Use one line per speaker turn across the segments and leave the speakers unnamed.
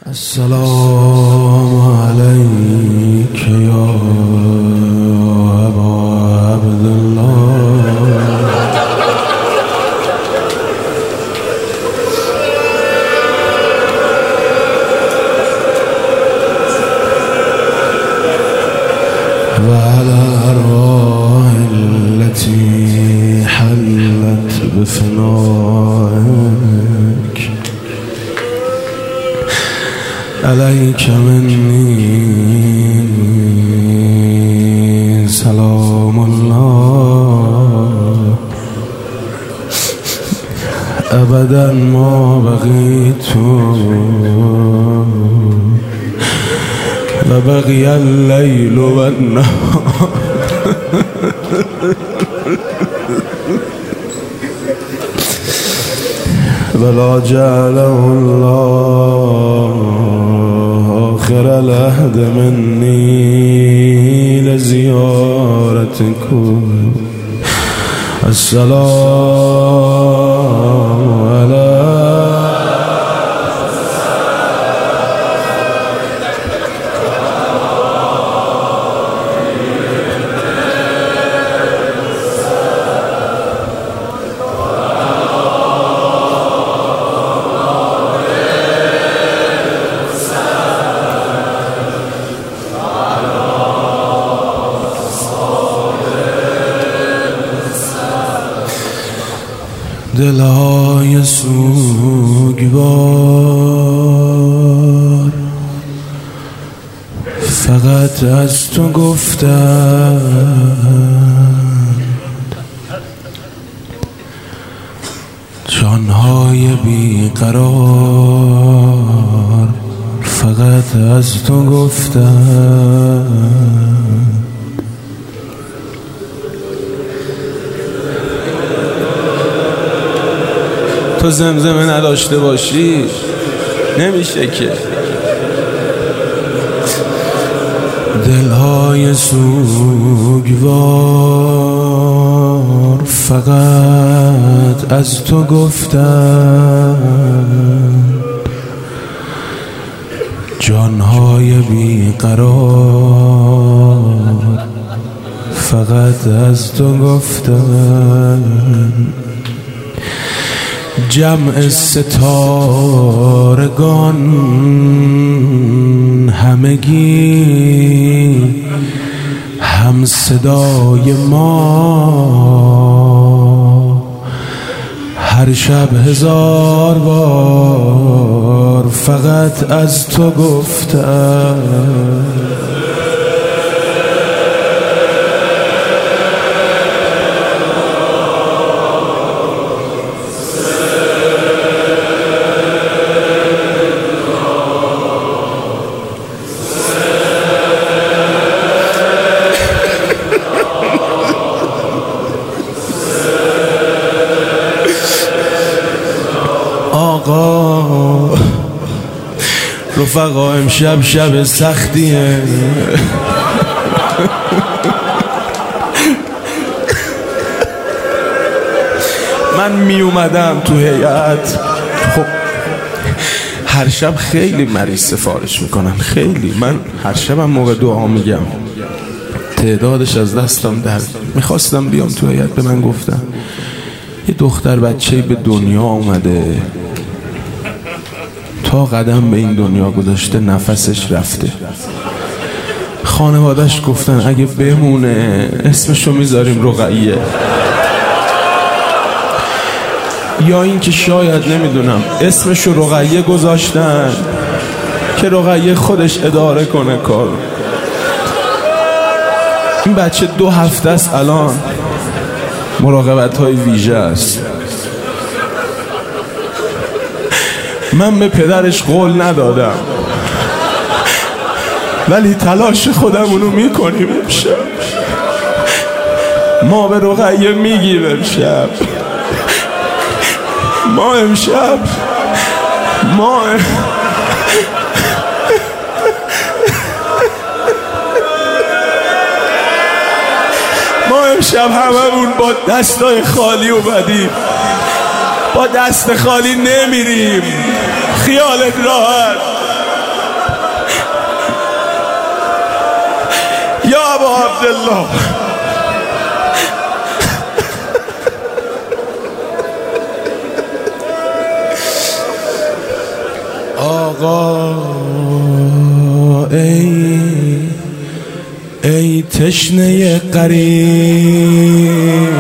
السلام عليك يا أبا عبد الله وعلى الأرواح التي حلت بفنائك عليك مني سلام الله أبدا ما بقيت وبقي الليل والنهار ولا جعله الله آخر العهد مني لزيارتكم السلام على دلهای سوگوار فقط از تو گفتند جانهای بیقرار فقط از تو گفتند تو زمزمه نداشته باشی نمیشه که دلهای سوگوار فقط از تو گفتند جانهای بیقرار فقط از تو گفتند جمع ستارگان همگی هم صدای ما هر شب 1000 بار فقط از تو گفتند آقا رفقا امشب شب سختیه من می اومدم تو هیئت خب هر شب خیلی مریض سفارش میکنن خیلی من هر شبم موقع دعا میگم تعدادش از دستم در میخواستم بیام تو هیئت به من گفتن یه دختر بچه‌ای به دنیا اومده تا قدم به این دنیا گذاشته نفسش رفته خانوادش گفتن اگه بمونه اسمشو میذاریم رقیه یا این که شاید نمیدونم اسمشو رقیه گذاشتن که رقیه خودش اداره کنه کار این بچه 2 هفته است الان مراقبت های ویژه است من به پدرش قول ندادم ولی تلاش خودمونو میکنیم امشب ما به رقیه میگیم امشب ما امشب هممون با دستای خالی اومدیم با دست خالی نمیریم خیالت راحت عبدالله. آقا ای تشنه غریب،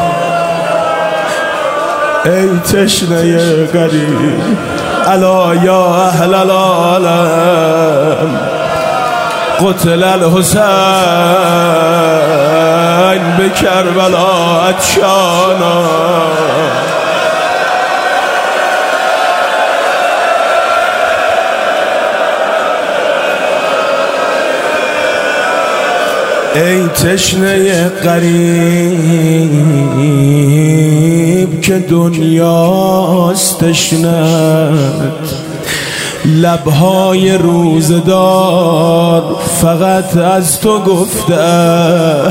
ای تشنه غریب، الا یا اهل العالم قتل الحسین به کربلا عطشانا. ای تشنه غریب که دنیاست تشنت، لبهای روزدار فقط از تو گفتن.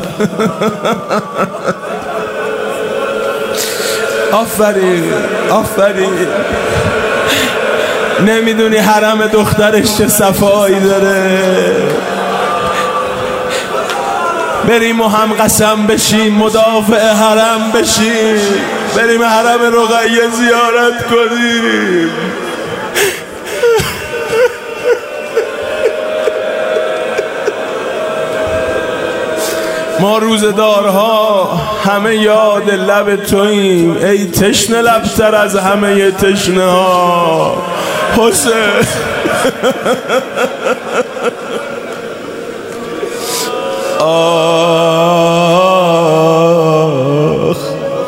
آفرین آفرین. نمیدونی حرم دخترش چه صفایی داره. بریم و هم قسم بشیم مدافع حرم بشیم، بریم حرم رقیه زیارت کنیم. ما روزدارها همه یاد لب توییم، ای تشنه لبتر از همه تشنه ها حسین. آخ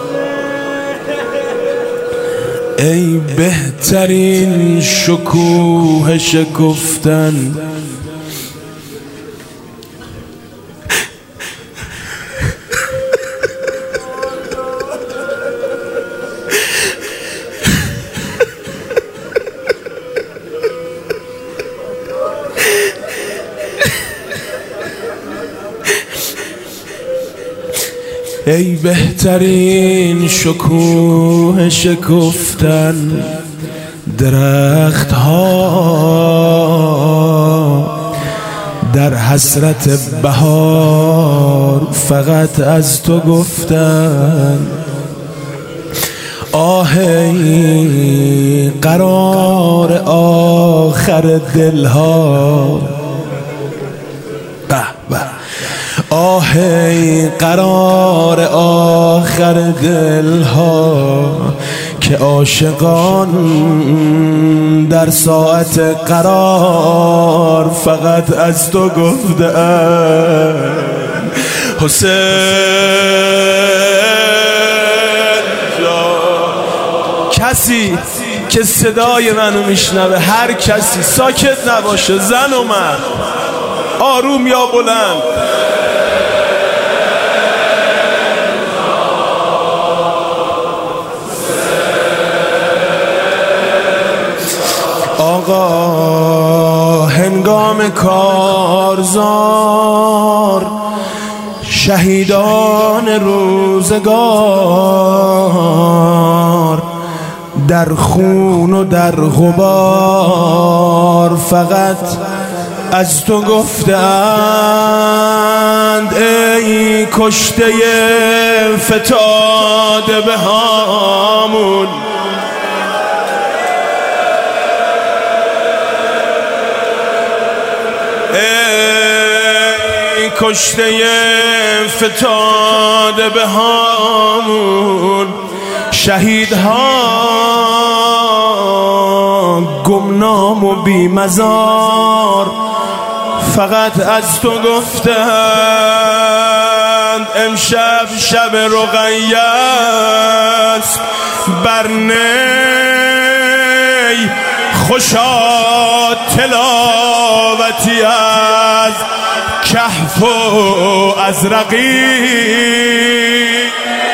ای بهترین شکوه شکفتن، ای بهترین شکوه شکفتن، درخت ها در حسرت بهار فقط از تو گفتن. آهی قرار آخر دلها، آهی قرار آخر دلها که عاشقان در ساعت قرار فقط از تو گفتن. حسین کسی که صدای منو میشنوه، هر کسی ساکت نباشه، زن و مرد، آروم یا بلند، آقا هنگام کارزار شهیدان روزگار در خون و در غبار فقط از تو گفتند. ای کشته فتاده به هامون، ای کشته فتاده به هامون، شهیدها گمنام و بی مزار فقط از تو گفتند. امشب شب رقیه است بر نی خوشا تلاوتی از کهف و از رقیب.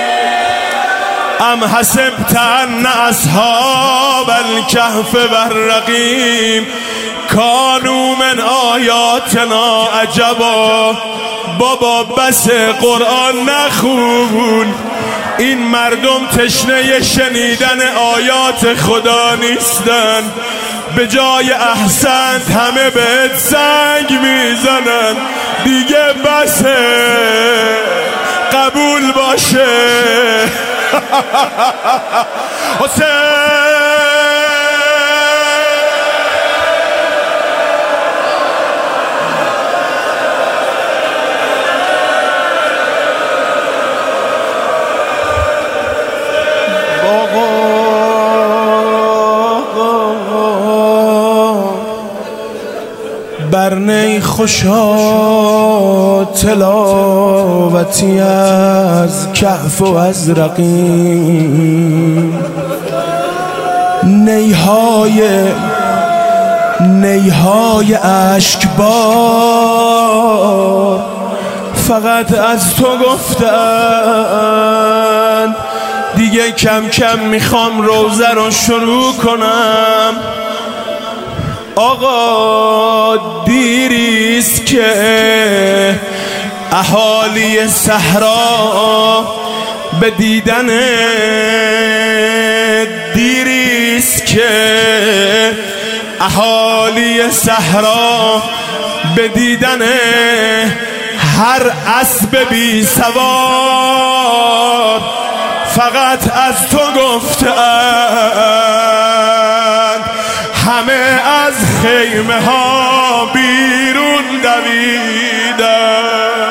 ام حسبت ان اصحاب الکهف والرقیم کانوا من آیاتنا عجبا. بابا بس قرآن نخون، این مردم تشنه شنیدن آیات خدا نیستن، به جای احسنت همه بهت سنگ میزنن. دیگه بسه قبول باشه حسین برنی خوشا تلاوتی از کهف و از رقیم نیهای اشکبار فقط از تو گفتن دیگه کم کم میخوام روزه رو شروع کنم آقا دیریست که اهالی صحرا به دیدن دیریست که اهالی صحرا به دیدن هر اسب بی سوار فقط از تو گفتن همه از خیمه ها بیرون دویدن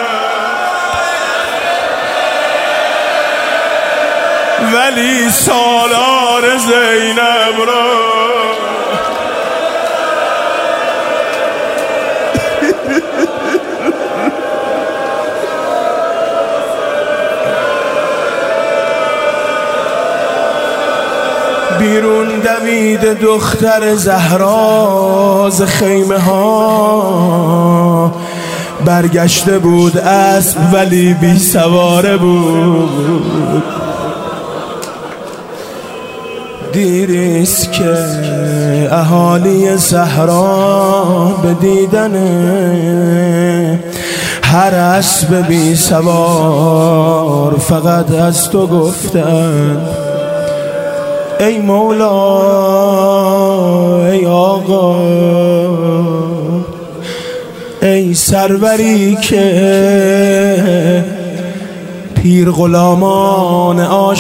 ولی سالار زینب را بیرون دوید دختر زهرا ز خیمه ها برگشته بود اسب ولی بی سواره بود دیریست که اهالی صحرا به دیدن هر اسب بی سوار فقط از تو گفتن ای مولا ای آقا ای سروری که پیر غلامان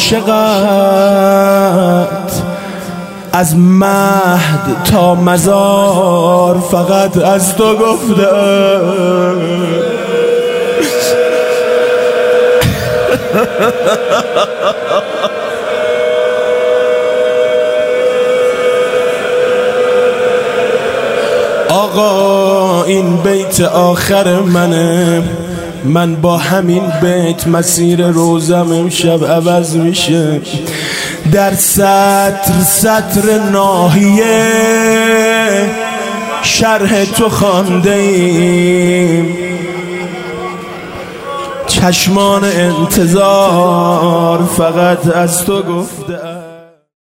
عاشقت از مهد تا مزار فقط از تو گفتن آقا این بیت آخر منه من با همین بیت مسیر روزم امشب عوض میشه در سطر ناحیه شرح تو خوانده ایم چشمان انتظار فقط از تو گفته